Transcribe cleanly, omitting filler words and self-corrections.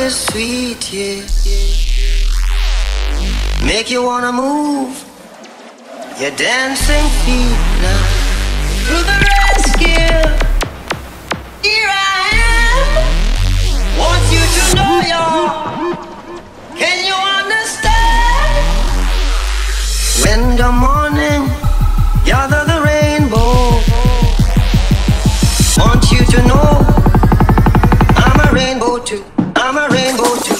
is sweet, yeah. Make you wanna move your dancing feet now. To the rescue, here I am. Want you to know you're. Can you understand? When the morning gather the rainbow. Want you to know I'm a rainbow too. I'm a rainbow too.